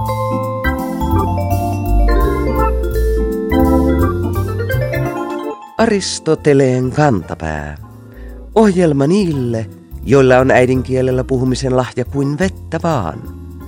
Aristoteleen kantapää. Ohjelma niille, joilla on äidinkielellä puhumisen lahja kuin vettä vaan.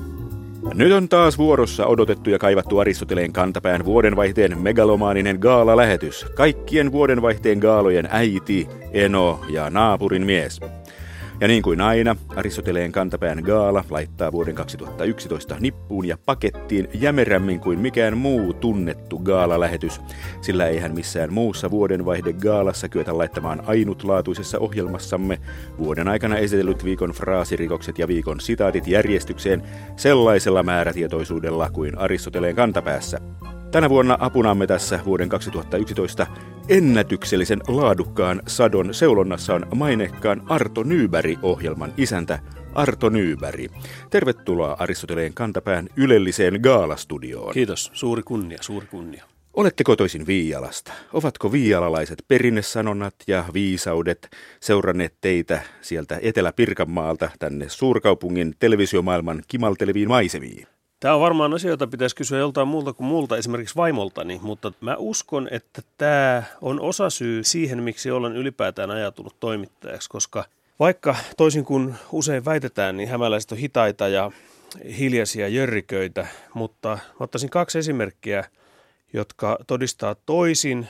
Nyt on taas vuorossa odotettu ja kaivattu Aristoteleen kantapään vuodenvaihteen megalomaaninen gaala-lähetys. Kaikkien vuodenvaihteen gaalojen äiti, eno ja naapurin mies. Ja niin kuin aina, Aristoteleen kantapään gaala laittaa vuoden 2011 nippuun ja pakettiin jämerämmin kuin mikään muu tunnettu gaala-lähetys, sillä eihän missään muussa vuodenvaihde gaalassa kyetä laittamaan ainutlaatuisessa ohjelmassamme vuoden aikana esitellyt viikon fraasirikokset ja viikon sitaatit järjestykseen sellaisella määrätietoisuudella kuin Aristoteleen kantapäässä. Tänä vuonna apunamme tässä vuoden 2011 ennätyksellisen laadukkaan sadon seulonnassa on mainekkaan Arto Nyberg-ohjelman isäntä Arto Nyberg. Tervetuloa Aristoteleen kantapään ylelliseen gaalastudioon. Kiitos, suuri kunnia, suuri kunnia. Olette kotoisin Viialasta. Ovatko viialalaiset perinnesanonnat ja viisaudet seuranneet teitä sieltä Etelä-Pirkanmaalta tänne suurkaupungin televisiomaailman kimalteleviin maisemiin? Tämä on varmaan asia, jota pitäisi kysyä joltain muulta kuin multa, esimerkiksi vaimoltani, mutta mä uskon, että tämä on osasyy siihen, miksi olen ylipäätään ajatunut toimittajaksi, koska vaikka toisin kuin usein väitetään, niin hämäläiset on hitaita ja hiljaisia jörriköitä, mutta mä ottaisin 2 esimerkkiä, jotka todistaa toisin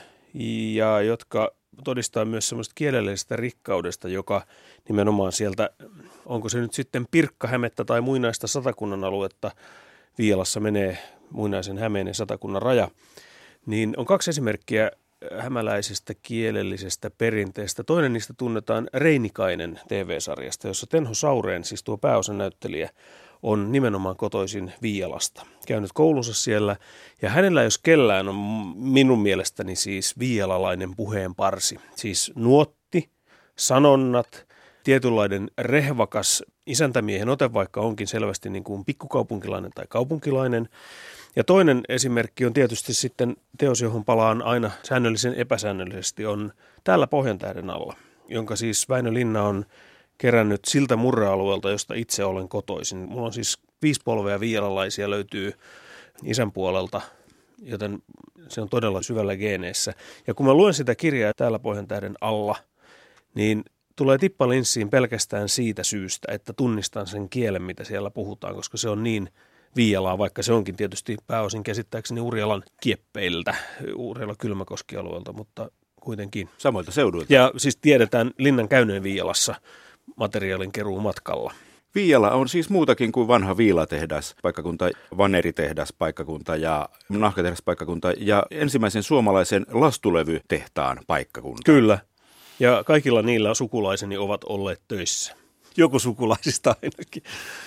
ja jotka todistaa myös semmoista kielellisestä rikkaudesta, joka nimenomaan sieltä, onko se nyt sitten Pirkka-Hämettä tai muinaista Satakunnan aluetta, Viialassa menee muinaisen Hämeen ja Satakunnan raja, niin on 2 esimerkkiä hämäläisestä kielellisestä perinteestä. Toinen niistä tunnetaan Reinikainen TV-sarjasta, jossa Tenho Saureen, siis tuo pääosan näyttelijä, on nimenomaan kotoisin Viialasta. Käynyt koulunsa siellä, ja hänellä jos kellään on minun mielestäni siis viialalainen puheenparsi. Siis nuotti, sanonnat, tietynlainen rehvakas isäntämiehen ote, vaikka onkin selvästi niin kuin pikkukaupunkilainen tai kaupunkilainen. Ja toinen esimerkki on tietysti sitten teos, johon palaan aina säännöllisen epäsäännöllisesti, on Täällä Pohjantähden alla, jonka siis Väinö Linna on kerännyt siltä murrealueelta, josta itse olen kotoisin. Mulla on siis 5 polvea viialalaisia löytyy isän puolelta, joten se on todella syvällä geeneissä. Ja kun mä luen sitä kirjaa Täällä Pohjantähden alla, niin tulee tippa linssiin pelkästään siitä syystä, että tunnistan sen kielen, mitä siellä puhutaan, koska se on niin Viialaa, vaikka se onkin tietysti pääosin käsittääkseni Urjalan kieppeiltä, Urjalan Kylmäkoski-alueelta, mutta kuitenkin. Samoilta seuduilta. Ja siis tiedetään Linnan käyneen Viialassa materiaalin keruu matkalla. Viiala on siis muutakin kuin vanha viilatehdas-paikkakunta, vaneritehdas-paikkakunta ja nahkatehdas-paikkakunta ja ensimmäisen suomalaisen lastulevytehtaan paikkakunta. Kyllä. Ja kaikilla niillä sukulaiseni ovat olleet töissä. Joku sukulaisista ainakin.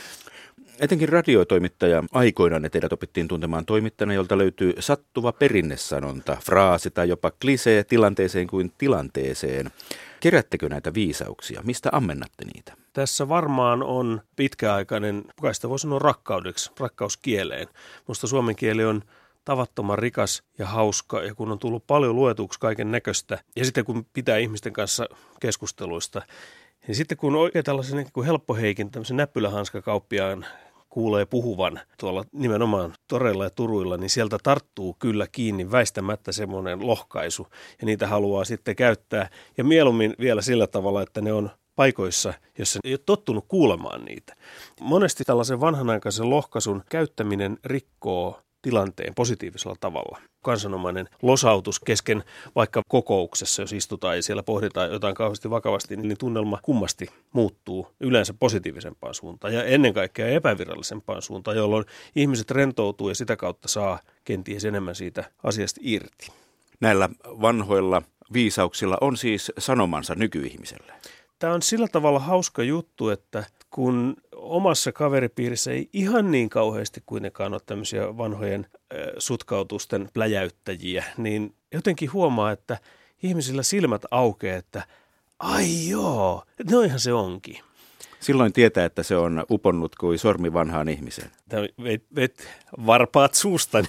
Etenkin radiotoimittaja aikoinaan teidät opittiin tuntemaan toimittajana, jolta löytyy sattuva perinnesanonta, fraasi tai jopa klisee tilanteeseen kuin tilanteeseen. Kerättekö näitä viisauksia? Mistä ammennatte niitä? Tässä varmaan on pitkäaikainen, kai sitä voi sanoa rakkaus kieleen. Musta suomen kieli on tavattoman rikas ja hauska, ja kun on tullut paljon luetuksi kaiken näköistä, ja sitten kun pitää ihmisten kanssa keskusteluista, niin sitten kun oikein tällaisen niin kuin helppoheikin, tämmöisen näppylähanskakauppiaan kuulee puhuvan tuolla nimenomaan toreilla ja turuilla, niin sieltä tarttuu kyllä kiinni väistämättä semmoinen lohkaisu, ja niitä haluaa sitten käyttää, ja mieluummin vielä sillä tavalla, että ne on paikoissa, jossa ei ole tottunut kuulemaan niitä. Monesti tällaisen vanhanaikaisen lohkaisun käyttäminen rikkoo tilanteen positiivisella tavalla. Kansanomainen losautus kesken vaikka kokouksessa, jos istutaan ja siellä pohditaan jotain kauheasti vakavasti, niin tunnelma kummasti muuttuu yleensä positiivisempaan suuntaan ja ennen kaikkea epävirallisempaan suuntaan, jolloin ihmiset rentoutuu ja sitä kautta saa kenties enemmän siitä asiasta irti. Näillä vanhoilla viisauksilla on siis sanomansa nykyihmiselle. Tämä on sillä tavalla hauska juttu, että kun omassa kaveripiirissä ei ihan niin kauheasti kuitenkaan ole tämmöisiä vanhojen sutkautusten pläjäyttäjiä, niin jotenkin huomaa, että ihmisillä silmät aukeaa, että ai joo, noinhan se onkin. Silloin tietää, että se on uponnut kuin sormi vanhaan ihmiseen. Tämä vet varpaat suustani.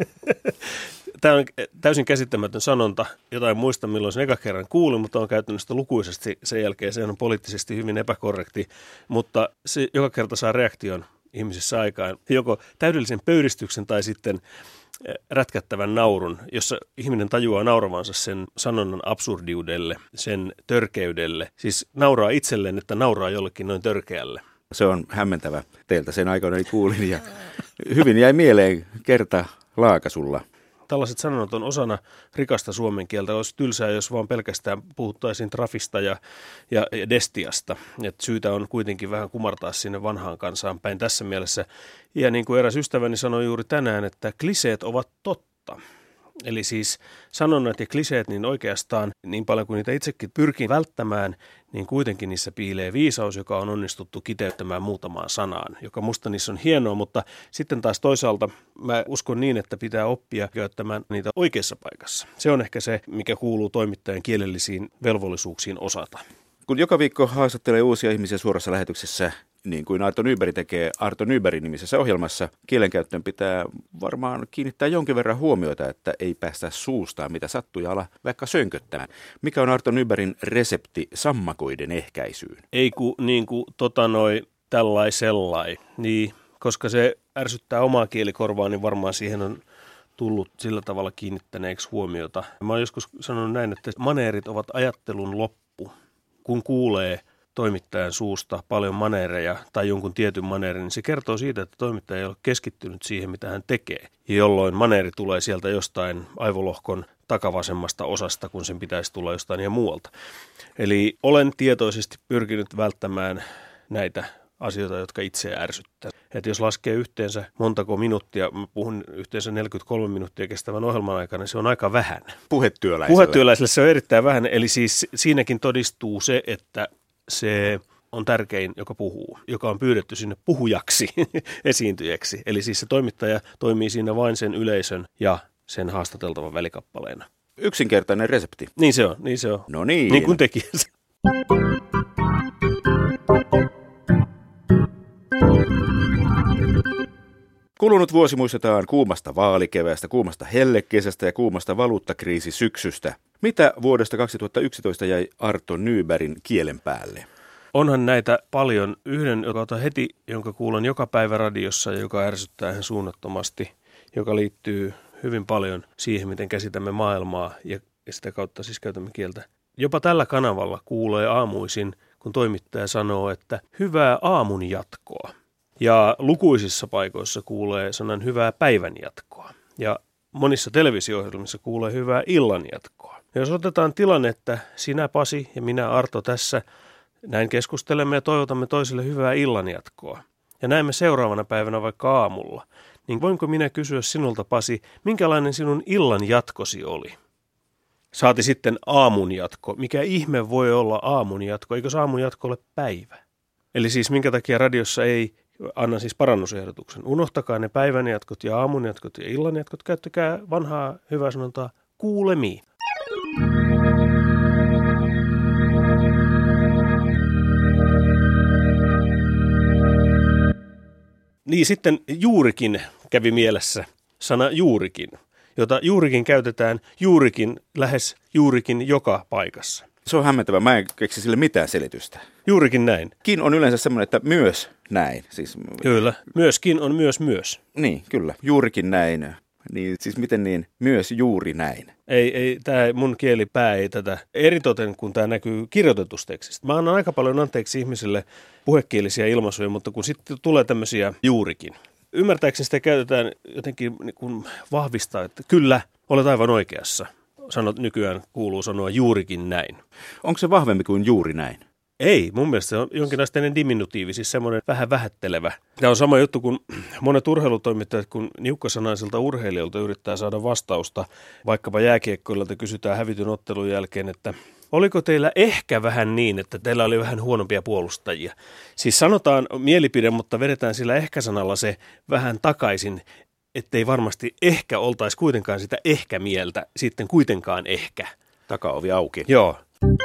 Tämä on täysin käsittämätön sanonta, jota en muista milloin sen eka kerran kuulin, mutta olen käyttänyt sitä lukuisesti sen jälkeen. Se on poliittisesti hyvin epäkorrekti, mutta se joka kerta saa reaktion ihmisessä aikaan joko täydellisen pöyristyksen tai sitten rätkättävän naurun, jossa ihminen tajuaa nauravansa sen sanonnan absurdiudelle, sen törkeydelle. Siis nauraa itselleen, että nauraa jollekin noin törkeälle. Se on hämmentävä. Teiltä sen aikana kuulin ja hyvin jäi mieleen kerta laakasulla. Tällaiset sanonnat on osana rikasta suomen kieltä. Olisi tylsää, jos vaan pelkästään puhuttaisiin trafista ja destiasta. Et syytä on kuitenkin vähän kumartaa sinne vanhaan kansaan päin tässä mielessä. Ja niin kuin eräs ystäväni sanoi juuri tänään, että kliseet ovat totta. Eli siis sanonnat ja kliseet, niin oikeastaan niin paljon kuin niitä itsekin pyrkin välttämään, niin kuitenkin niissä piilee viisaus, joka on onnistuttu kiteyttämään muutamaan sanaan, joka musta niissä on hienoa, mutta sitten taas toisaalta mä uskon niin, että pitää oppia käyttämään niitä oikeassa paikassa. Se on ehkä se, mikä kuuluu toimittajan kielellisiin velvollisuuksiin osata. Kun joka viikko haastattelee uusia ihmisiä suorassa lähetyksessä, niin kuin Arto Nyberg tekee Arto Nybergin nimisessä ohjelmassa, kielenkäyttöön pitää varmaan kiinnittää jonkin verran huomiota, että ei päästä suustaan mitä sattuu ja ala vaikka sönköttämään. Mikä on Arto Nybergin resepti sammakoiden ehkäisyyn? Ei tällaisellai. Niin, koska se ärsyttää omaa kielikorvaa, niin varmaan siihen on tullut sillä tavalla kiinnittäneeksi huomiota. Mä oon joskus sanonut näin, että maneerit ovat ajattelun loppu. Kun kuulee toimittajan suusta paljon maneereja tai jonkun tietyn maneerin, niin se kertoo siitä, että toimittaja ei ole keskittynyt siihen, mitä hän tekee. Jolloin maneeri tulee sieltä jostain aivolohkon takavasemmasta osasta, kun sen pitäisi tulla jostain ja muualta. Eli olen tietoisesti pyrkinyt välttämään näitä asioita, jotka itseä ärsyttää. Että jos laskee yhteensä montako minuuttia, mä puhun yhteensä 43 minuuttia kestävän ohjelman aikana, niin se on aika vähän. Puhetyöläiselle se on erittäin vähän, eli siis siinäkin todistuu se, että se on tärkein, joka puhuu, joka on pyydetty sinne puhujaksi, esiintyjäksi. Eli siis se toimittaja toimii siinä vain sen yleisön ja sen haastateltavan välikappaleena. Yksinkertainen resepti. Niin se on. No niin. Niin kuin tekijä. Kulunut vuosi muistetaan kuumasta vaalikeväästä, kuumasta hellekesästä ja kuumasta valuuttakriisisyksystä. Mitä vuodesta 2011 jäi Arto Nybergin kielen päälle? Onhan näitä paljon. Yhden, joka otan heti, jonka kuulen joka päivä radiossa ja joka ärsyttää ihan suunnattomasti, joka liittyy hyvin paljon siihen, miten käsitämme maailmaa ja sitä kautta siis käytämme kieltä. Jopa tällä kanavalla kuulee aamuisin, kun toimittaja sanoo, että hyvää aamun jatkoa. Ja lukuisissa paikoissa kuulee sanan hyvää päivän jatkoa. Ja monissa televisio-ohjelmissa kuulee hyvää illan jatkoa. Ja jos otetaan tilanne, että sinä Pasi ja minä Arto tässä näin keskustelemme ja toivotamme toisille hyvää illan jatkoa. Ja näemme seuraavana päivänä vaikka aamulla. Niin voinko minä kysyä sinulta Pasi, minkälainen sinun illan jatkosi oli? Saati sitten aamun jatko. Mikä ihme voi olla aamun jatko? Eikö aamun jatko ole päivä? Eli siis minkä takia radiossa ei anna siis parannusehdotuksen. Unohtakaa ne päivän jatkot ja aamun jatkot ja illan jatkot. Käyttäkää vanhaa hyvää sanontaa kuulemiin. Niin sitten juurikin kävi mielessä sana juurikin, jota juurikin käytetään lähes juurikin joka paikassa. Se on hämmentävä. Mä en keksi sille mitään selitystä. Juurikin näin. Kin on yleensä semmoinen, että myös näin. Siis, kyllä. Myöskin on myös. Niin, kyllä. Juurikin näin. Niin, siis miten niin? Myös juuri näin. Ei, tämä mun kielipää ei tätä eritoten, kun tämä näkyy kirjoitetusta tekstistä. Mä annan aika paljon anteeksi ihmisille puhekielisiä ilmaisuja, mutta kun sitten tulee tämmöisiä juurikin. Ymmärtääkseni sitä käytetään jotenkin niin kuin vahvistaa, että kyllä, olet aivan oikeassa. Nykyään kuuluu sanoa juurikin näin. Onko se vahvempi kuin juuri näin? Ei, mun mielestä se on jonkinasteinen diminutiivi, siis semmoinen vähän vähättelevä. Tämä on sama juttu kuin monet urheilutoimittajat, kun niukkasanaisilta urheilijoilta yrittää saada vastausta. Vaikkapa jääkiekkoilta kysytään hävityn ottelun jälkeen, että oliko teillä ehkä vähän niin, että teillä oli vähän huonompia puolustajia? Siis sanotaan mielipide, mutta vedetään sillä ehkä-sanalla se vähän takaisin, ettei varmasti ehkä oltaisi kuitenkaan sitä ehkä-mieltä, sitten kuitenkaan ehkä. Takaovi auki. Joo.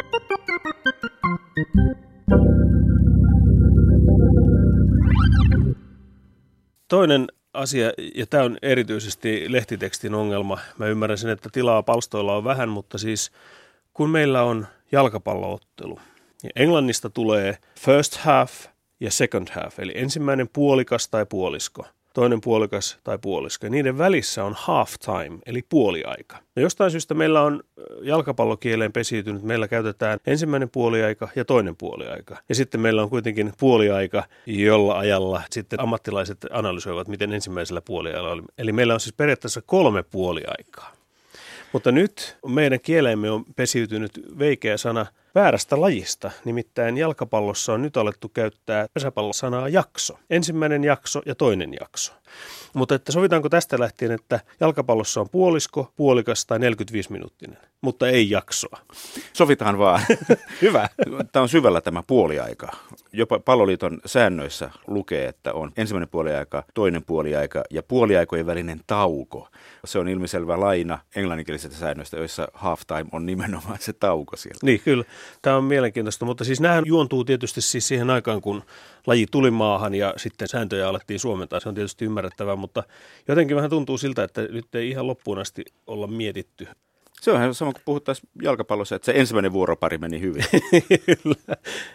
Toinen asia, ja tämä on erityisesti lehtitekstin ongelma. Mä ymmärrän sen, että tilaa palstoilla on vähän, mutta siis kun meillä on jalkapalloottelu, niin Englannista tulee first half ja second half, eli ensimmäinen puolikas tai puolisko, toinen puolikas tai puolisko. Ja niiden välissä on half time, eli puoliaika. Ja jostain syystä meillä on jalkapallokieleen pesiytynyt, meillä käytetään ensimmäinen puoliaika ja toinen puoliaika. Ja sitten meillä on kuitenkin puoliaika, jolla ajalla sitten ammattilaiset analysoivat, miten ensimmäisellä puoliajalla oli. Eli meillä on siis periaatteessa 3 puoliaikaa. Mutta nyt meidän kieleemme on pesiytynyt veikeä sana väärästä lajista. Nimittäin jalkapallossa on nyt alettu käyttää pesäpallosanaa jakso. Ensimmäinen jakso ja toinen jakso. Mutta että sovitaanko tästä lähtien, että jalkapallossa on puolisko, puolikas tai 45-minuuttinen, mutta ei jaksoa? Sovitaan vaan. Hyvä. Tämä on syvällä tämä puoliaika. Jopa Palloliiton säännöissä lukee, että on ensimmäinen puoliaika, toinen puoliaika ja puoliaikojen välinen tauko. Se on ilmiselvä laina englanninkielisistä säännöistä, joissa halftime on nimenomaan se tauko siellä. Niin, kyllä. Tämä on mielenkiintoista, mutta siis nämähän juontuu tietysti siis siihen aikaan, kun laji tuli maahan ja sitten sääntöjä alettiin suomentaa. Se on tietysti ymmärrettävää, mutta jotenkin vähän tuntuu siltä, että nyt ei ihan loppuun asti olla mietitty. Se on ihan sama kuin puhuttaisiin jalkapallossa, että se ensimmäinen vuoropari meni hyvin. Kyllä.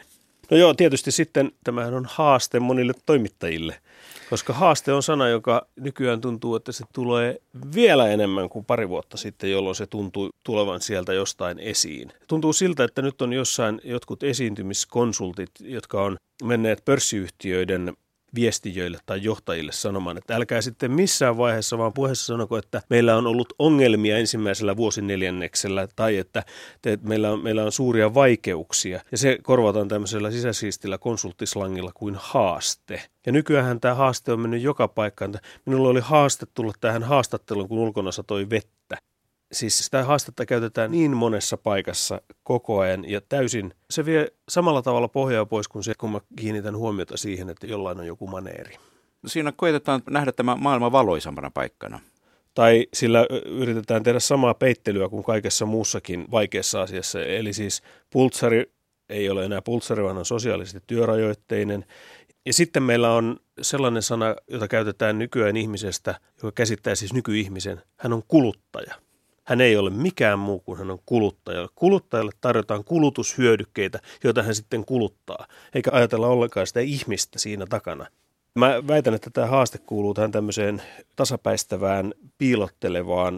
No joo, tietysti sitten tämähän on haaste monille toimittajille, koska haaste on sana, joka nykyään tuntuu, että se tulee vielä enemmän kuin pari vuotta sitten, jolloin se tuntuu tulevan sieltä jostain esiin. Tuntuu siltä, että nyt on jossain jotkut esiintymiskonsultit, jotka on menneet pörssiyhtiöiden viestijöille tai johtajille sanomaan, että älkää sitten missään vaiheessa vaan puheessa sanoko, että meillä on ollut ongelmia ensimmäisellä vuosineljänneksellä tai että meillä on suuria vaikeuksia. Ja se korvataan tämmöisellä sisäsiistillä konsulttislangilla kuin haaste. Ja nykyään tämä haaste on mennyt joka paikkaan. Minulla oli haaste tulla tähän haastatteluun, kun ulkona satoi vettä. Siis sitä haastetta käytetään niin monessa paikassa koko ajan ja täysin, se vie samalla tavalla pohjaa pois kuin se, kun mä kiinnitän huomiota siihen, että jollain on joku maneeri. Siinä koetetaan nähdä tämä maailman valoisampana paikkana. Tai sillä yritetään tehdä samaa peittelyä kuin kaikessa muussakin vaikeassa asiassa. Eli siis pultsari ei ole enää pultsari, vaan on sosiaalisesti työrajoitteinen. Ja sitten meillä on sellainen sana, jota käytetään nykyään ihmisestä, joka käsittää siis nykyihmisen. Hän on kuluttaja. Hän ei ole mikään muu kuin hän on kuluttaja. Kuluttajalle tarjotaan kulutushyödykkeitä, joita hän sitten kuluttaa, eikä ajatella ollenkaan sitä ihmistä siinä takana. Mä väitän, että tämä haaste kuuluu tähän tämmöiseen tasapäistävään, piilottelevaan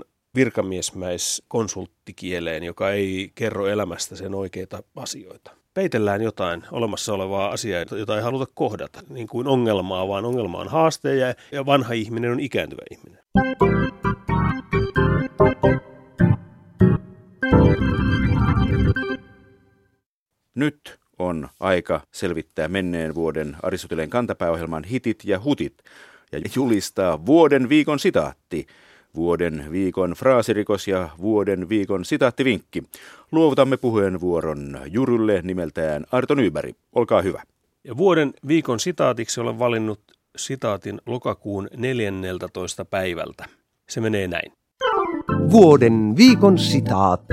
virkamiesmäiskonsulttikieleen, joka ei kerro elämästä sen oikeita asioita. Peitellään jotain olemassa olevaa asiaa, jota ei haluta kohdata, niin kuin ongelmaa, vaan ongelma on haaste ja vanha ihminen on ikääntyvä ihminen. Nyt on aika selvittää menneen vuoden Aristoteleen kantapääohjelman hitit ja hutit ja julistaa vuoden viikon sitaatti, vuoden viikon fraasirikos ja vuoden viikon sitaattivinkki. Luovutamme puheenvuoron jurylle nimeltään Arto Nyberg. Olkaa hyvä. Ja vuoden viikon sitaatiksi olen valinnut sitaatin lokakuun 14. päivältä. Se menee näin. Vuoden viikon sitaatti.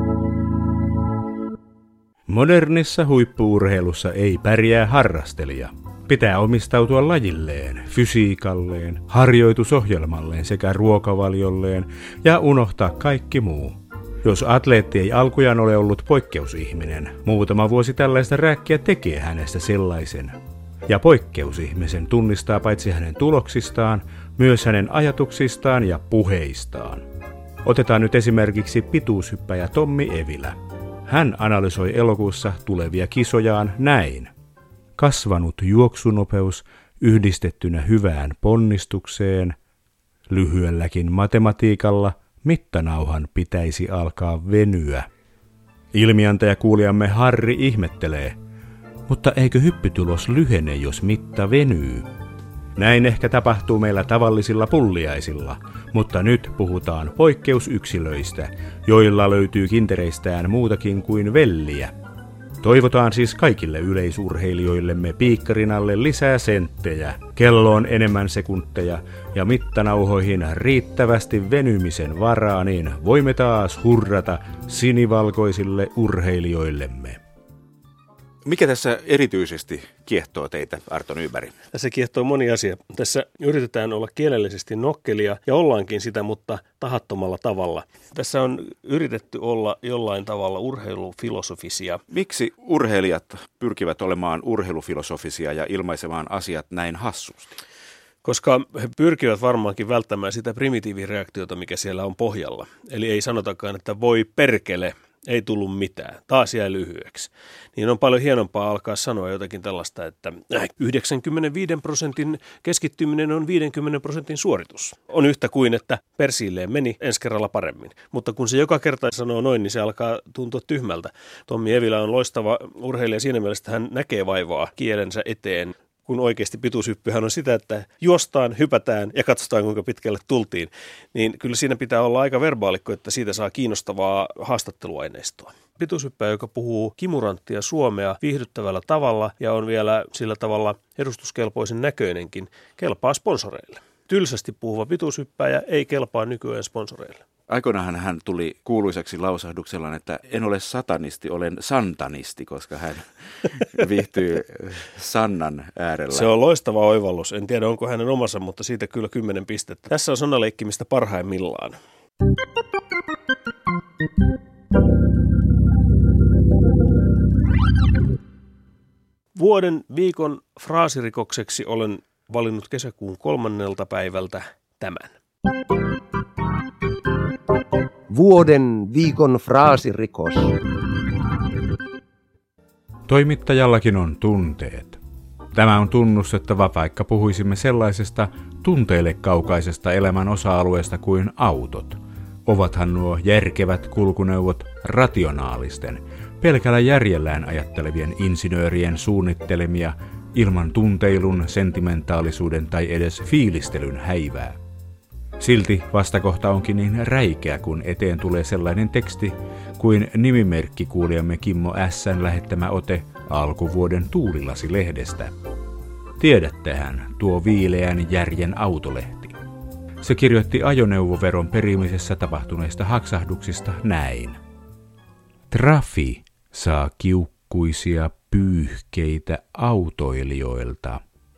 Modernissa huippu-urheilussa ei pärjää harrastelija. Pitää omistautua lajilleen, fysiikalleen, harjoitusohjelmalleen sekä ruokavaliolleen ja unohtaa kaikki muu. Jos atleetti ei alkujaan ole ollut poikkeusihminen, muutama vuosi tällaista rääkkiä tekee hänestä sellaisen. Ja poikkeusihmisen tunnistaa paitsi hänen tuloksistaan, myös hänen ajatuksistaan ja puheistaan. Otetaan nyt esimerkiksi pituushyppäjä Tommi Evilä. Hän analysoi elokuussa tulevia kisojaan näin. Kasvanut juoksunopeus yhdistettynä hyvään ponnistukseen. Lyhyelläkin matematiikalla mittanauhan pitäisi alkaa venyä. Ilmiantajakuulijamme Harri ihmettelee, mutta eikö hyppytulos lyhene, jos mitta venyy? Näin ehkä tapahtuu meillä tavallisilla pulliaisilla, mutta nyt puhutaan poikkeusyksilöistä, joilla löytyy kintereistään muutakin kuin velliä. Toivotaan siis kaikille yleisurheilijoillemme piikkarin alle lisää senttejä, kelloon enemmän sekunteja ja mittanauhoihin riittävästi venymisen varaa, niin voimme taas hurrata sinivalkoisille urheilijoillemme. Mikä tässä erityisesti kiehtoo teitä, Arto Nyberg? Tässä kiehtoo moni asia. Tässä yritetään olla kielellisesti nokkelia ja ollaankin sitä, mutta tahattomalla tavalla. Tässä on yritetty olla jollain tavalla urheilufilosofisia. Miksi urheilijat pyrkivät olemaan urheilufilosofisia ja ilmaisemaan asiat näin hassusti? Koska he pyrkivät varmaankin välttämään sitä primitiivireaktiota, mikä siellä on pohjalla. Eli ei sanotakaan, että voi perkele, ei tullut mitään, taas jäi lyhyeksi. Niin on paljon hienompaa alkaa sanoa jotakin tällaista, että 95% keskittyminen on 50% suoritus. On yhtä kuin, että persilleen meni ensi kerralla paremmin. Mutta kun se joka kerta sanoo noin, niin se alkaa tuntua tyhmältä. Tommi Evilä on loistava urheilija siinä mielessä, että hän näkee vaivaa kielensä eteen. Kun oikeasti pituushyppyhän on sitä, että juostaan, hypätään ja katsotaan, kuinka pitkälle tultiin, niin kyllä siinä pitää olla aika verbaalikko, että siitä saa kiinnostavaa haastatteluaineistoa. Pituushyppäjä, joka puhuu kimuranttia suomea viihdyttävällä tavalla ja on vielä sillä tavalla edustuskelpoisen näköinenkin, kelpaa sponsoreille. Tylsästi puhuva pituushyppäjä ei kelpaa nykyään sponsoreille. Aikoinaan hän tuli kuuluisaksi lausahduksella, että en ole satanisti, olen santanisti, koska hän viihtyy Sannan äärellä. Se on loistava oivallus. En tiedä, onko hänen omassa, mutta siitä kyllä 10 pistettä. Tässä on sanaleikkimistä parhaimmillaan. Vuoden viikon fraasirikokseksi olen valinnut kesäkuun 3. päivältä tämän. Vuoden viikon fraasirikos. Toimittajallakin on tunteet. Tämä on tunnustettava, vaikka puhuisimme sellaisesta tunteille kaukaisesta elämän osa-alueesta kuin autot. Ovathan nuo järkevät kulkuneuvot rationaalisten, pelkällä järjellään ajattelevien insinöörien suunnittelemia ilman tunteilun, sentimentaalisuuden tai edes fiilistelyn häivää. Silti vastakohta onkin niin räikeä, kun eteen tulee sellainen teksti kuin nimimerkkikuulijamme Kimmo S:n lähettämä ote alkuvuoden Tuulilasi-lehdestä. Tiedättehän tuo viileän järjen autolehti. Se kirjoitti ajoneuvoveron perimisessä tapahtuneista haksahduksista näin. Trafi saa kiukkuisia pyyhkeitä autoilijoilta.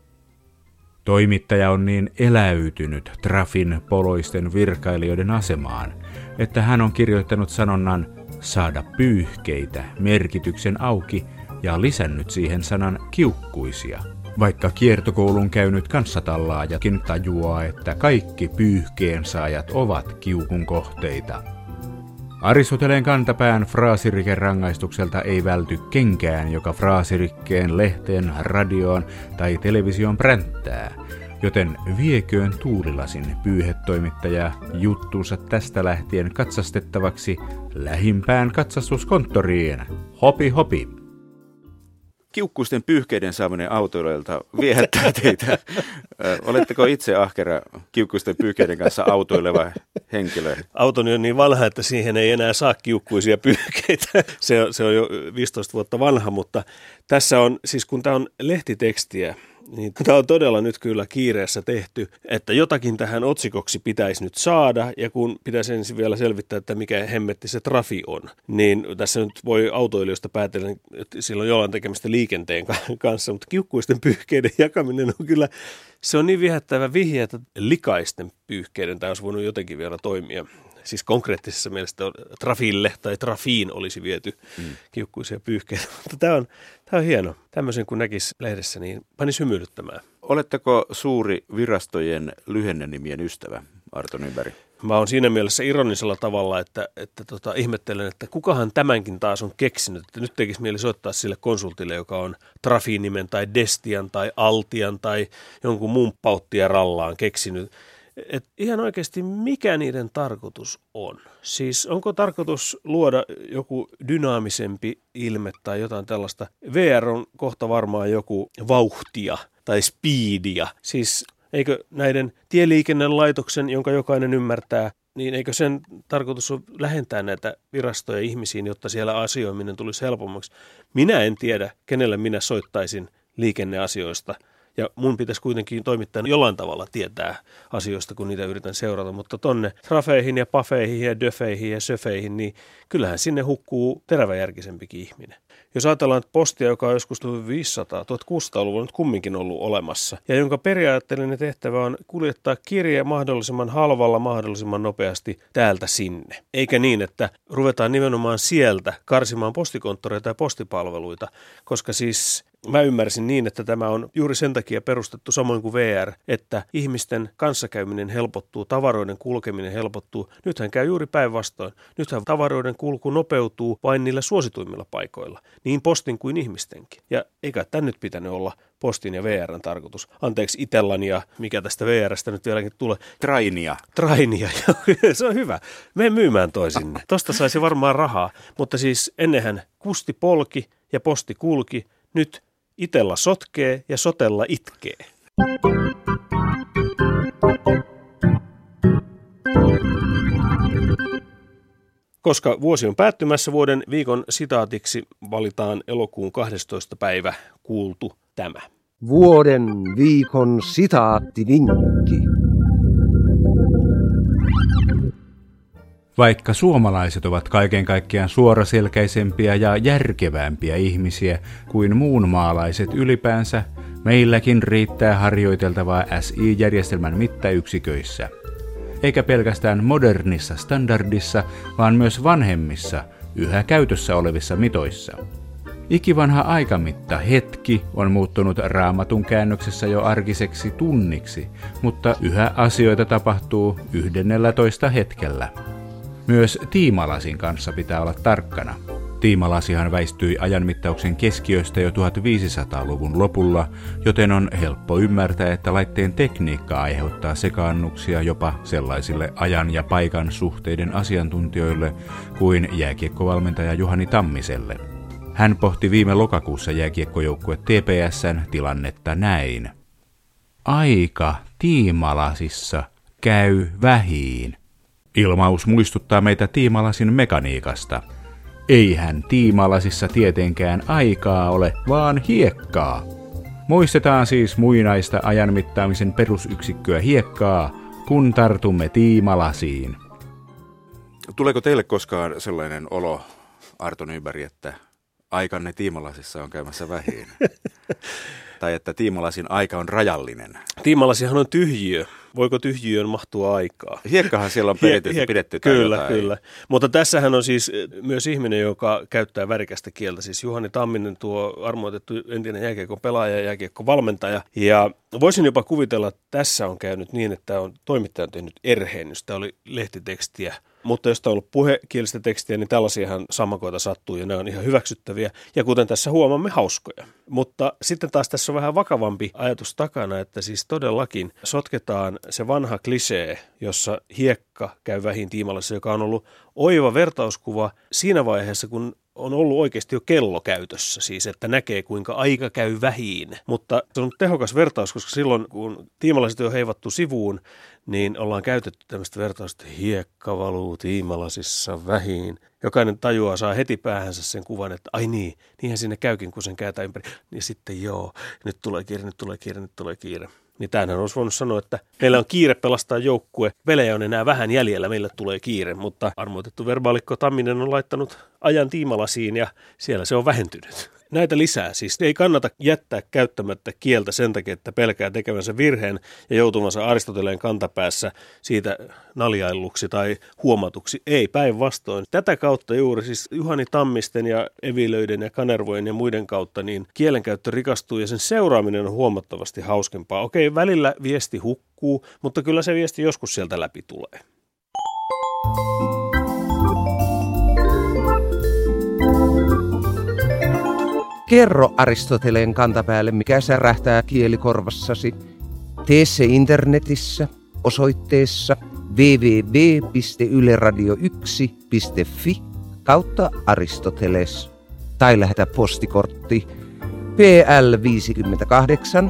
Toimittaja on niin eläytynyt Trafin poloisten virkailijoiden asemaan, että hän on kirjoittanut sanonnan saada pyyhkeitä merkityksen auki ja lisännyt siihen sanan kiukkuisia. Vaikka kiertokoulun käynyt kanssatallaajakin tajuaa, että kaikki pyyhkeensaajat ovat kiukun kohteita. Aristoteleen kantapään fraasirikerangaistukselta ei välty kenkään, joka fraasirikkeen lehteen, radioon tai televisioon pränttää, joten vieköön Tuulilasin pyyhetoimittaja juttunsa tästä lähtien katsastettavaksi lähimpään katsastuskonttoriin. Hopi hopi! Kiukkuisten pyyhkeiden saaminen autoilijoilta viehättää teitä. Oletteko itse ahkera kiukkuisten pyyhkeiden kanssa autoileva henkilö? Autoni on niin vanha, että siihen ei enää saa kiukkuisia pyyhkeitä. Se on jo 15 vuotta vanha, mutta tässä on, siis kun tämä on lehtitekstiä, niin tämä on todella nyt kyllä kiireessä tehty, että jotakin tähän otsikoksi pitäisi nyt saada, ja kun pitäisi ensin vielä selvittää, että mikä hemmetti se trafi on, niin tässä nyt voi autoilijoista päätellä, että sillä on jollain tekemistä liikenteen kanssa, mutta kiukkuisten pyyhkeiden jakaminen on kyllä, se on niin viehättävä vihje, että likaisten pyyhkeiden tämä olisi voinut jotenkin vielä toimia. Siis konkreettisessa mielessä trafille tai trafiin olisi viety kiukkuisia pyyhkeitä, mutta tämä on hieno. Tämmöisen kun näkisi lehdessä, niin panisi hymyilyttämään. Oletteko suuri virastojen lyhennenimien ystävä, Arto Nyberg? Mä oon siinä mielessä ironisella tavalla, että ihmettelen, että kukahan tämänkin taas on keksinyt. Että nyt tekisi mieli soittaa sille konsultille, joka on Trafin nimen tai Destian tai Altian tai jonkun muun pauttia rallaan keksinyt. Et ihan oikeasti mikä niiden tarkoitus on? Siis onko tarkoitus luoda joku dynaamisempi ilme tai jotain tällaista? VR on kohta varmaan joku vauhtia tai speedia. Siis eikö näiden tieliikennelaitoksen, jonka jokainen ymmärtää, niin eikö sen tarkoitus ole lähentää näitä virastoja ihmisiin, jotta siellä asioiminen tulisi helpommaksi? Minä en tiedä, kenelle minä soittaisin liikenneasioista. Ja mun pitäisi kuitenkin toimittaa jollain tavalla tietää asioista, kun niitä yritän seurata. Mutta tonne trafeihin ja pafeihin ja döfeihin ja söfeihin, niin kyllähän sinne hukkuu teräväjärkisempikin ihminen. Jos ajatellaan, että postia, joka on joskus 1500-1600-luvulla nyt kumminkin ollut olemassa, ja jonka periaatteellinen tehtävä on kuljettaa kirje mahdollisimman halvalla, mahdollisimman nopeasti täältä sinne. Eikä niin, että ruvetaan nimenomaan sieltä karsimaan postikonttoreita ja postipalveluita, koska siis mä ymmärsin niin, että tämä on juuri sen takia perustettu samoin kuin VR, että ihmisten kanssakäyminen helpottuu, tavaroiden kulkeminen helpottuu. Nythän käy juuri päinvastoin. Nythän tavaroiden kulku nopeutuu vain niillä suosituimmilla paikoilla, niin postin kuin ihmistenkin. Ja eikä tämän nyt pitänyt olla postin ja VR:n tarkoitus. Anteeksi Itellan ja mikä tästä VR:stä nyt vieläkin tulee. Trainia, se on hyvä. Mene myymään toisinne. Tosta saisi varmaan rahaa, mutta siis ennenhän kusti polki ja posti kulki. Nyt Itella sotkee ja Sotella itkee. Koska vuosi on päättymässä, vuoden viikon sitaatiksi valitaan elokuun 12. päivä kuultu tämä. Vuoden viikon sitaattivinkki. Vaikka suomalaiset ovat kaiken kaikkiaan suoraselkäisempiä ja järkevämpiä ihmisiä kuin muunmaalaiset ylipäänsä, meilläkin riittää harjoiteltavaa SI-järjestelmän mittayksiköissä. Eikä pelkästään modernissa standardissa, vaan myös vanhemmissa, yhä käytössä olevissa mitoissa. Ikivanha aikamitta hetki on muuttunut Raamatun käännöksessä jo arkiseksi tunniksi, mutta yhä asioita tapahtuu 11 hetkellä. Myös tiimalasin kanssa pitää olla tarkkana. Tiimalasihan väistyi ajanmittauksen keskiöstä jo 1500-luvun lopulla, joten on helppo ymmärtää, että laitteen tekniikka aiheuttaa sekaannuksia jopa sellaisille ajan ja paikan suhteiden asiantuntijoille kuin jääkiekkovalmentaja Juhani Tammiselle. Hän pohti viime lokakuussa jääkiekkojoukkue TPS:n tilannetta näin. Aika tiimalasissa käy vähiin. Ilmaus muistuttaa meitä tiimalasin mekaniikasta. Eihän tiimalasissa tietenkään aikaa ole, vaan hiekkaa. Muistetaan siis muinaista ajanmittaamisen perusyksikköä hiekkaa, kun tartumme tiimalasiin. Tuleeko teille koskaan sellainen olo, Arto Nyberg, että aikanne tiimalasissa on käymässä vähiin? Tai että tiimalasin aika on rajallinen? Tiimalasihan on tyhjiö. Voiko tyhjiöön mahtua aikaa? Hiekkahan siellä on pidetty. Kyllä. Mutta tässähän on siis myös ihminen, joka käyttää värikästä kieltä. Siis Juhani Tamminen, tuo armoitettu entinen jääkiekon pelaaja ja jääkiekon valmentaja. Ja voisin jopa kuvitella, että tässä on käynyt niin, että toimittaja on tehnyt erheennys. Tämä oli lehtitekstiä. Mutta jos tämä on ollut puhekielistä tekstiä, niin tällaisiahan sammakoita sattuu ja ne on ihan hyväksyttäviä. Ja kuten tässä huomaamme, hauskoja. Mutta sitten taas tässä on vähän vakavampi ajatus takana, että siis todellakin sotketaan se vanha klisee, jossa hiekka käy vähin tiimalassa, joka on ollut oiva vertauskuva siinä vaiheessa, kun on ollut oikeasti jo kello käytössä, siis että näkee kuinka aika käy vähiin. Mutta se on tehokas vertaus, koska silloin kun tiimalasit on heivattu sivuun, niin ollaan käytetty tämmöistä vertausta, hiekka valuu tiimalasissa vähiin. Jokainen tajuaa, saa heti päähänsä sen kuvan, että ai niin, niinhän sinne käykin, kun sen kääntää ympäri. Ja sitten joo, nyt tulee kiire. Niin tämähän olisi voinut sanoa, että meillä on kiire pelastaa joukkue, pelejä on enää vähän jäljellä, meille tulee kiire, mutta armoitettu verbaalikko Tamminen on laittanut ajan tiimalasiin ja siellä se on vähentynyt. Näitä lisää, siis ei kannata jättää käyttämättä kieltä sen takia, että pelkää tekevänsä virheen ja joutuvansa Aristoteleen kantapäässä siitä naljailluksi tai huomatuksi. Ei, päinvastoin. Tätä kautta juuri siis Juhani Tammisten ja Evilöiden ja Kanervojen ja muiden kautta niin kielenkäyttö rikastuu ja sen seuraaminen on huomattavasti hauskempaa. Okei, välillä viesti hukkuu, mutta kyllä se viesti joskus sieltä läpi tulee. Kerro Aristoteleen kantapäälle, mikä särähtää kielikorvassasi. Tee se internetissä osoitteessa www.yleradio1.fi/Aristoteles tai lähetä postikortti PL 58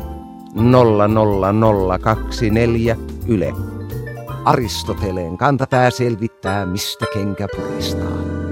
00024 Yle. Aristoteleen kantapää selvittää, mistä kenkä puristaa.